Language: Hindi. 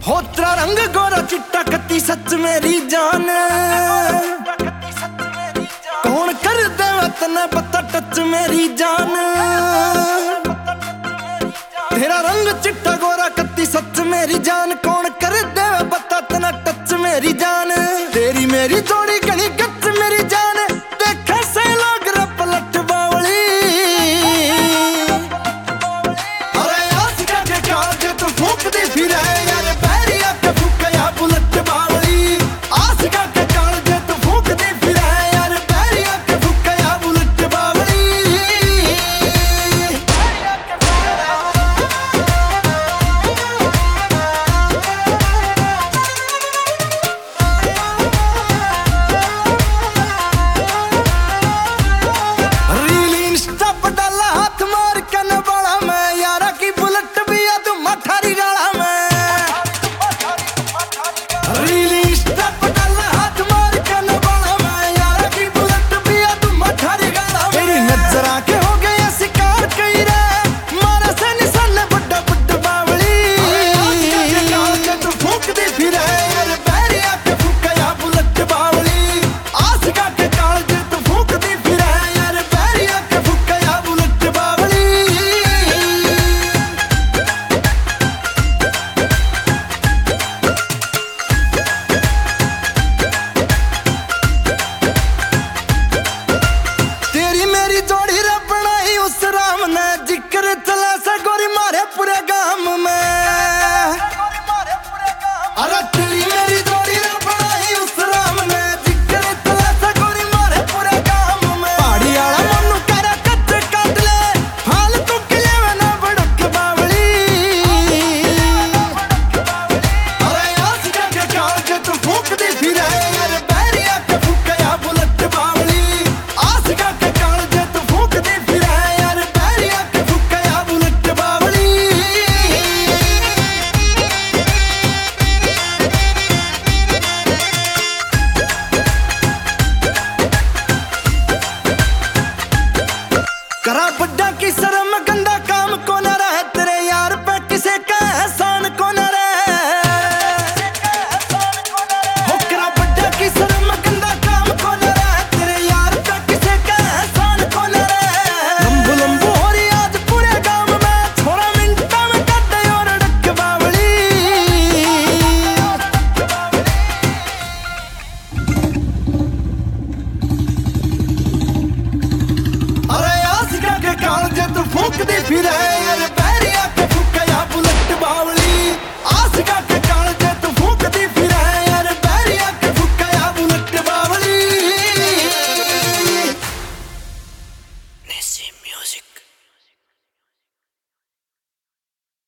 हो तेरा रंग गोरा चिट्टा कत्ती सच मेरी जान, कौन कर दे तने पता टच मेरी जान। तेरा रंग चिट्टा गोरा कत्ती सच मेरी जान, कौन कर दे पता तना टच मेरी जान। तेरी मेरी जोड़ी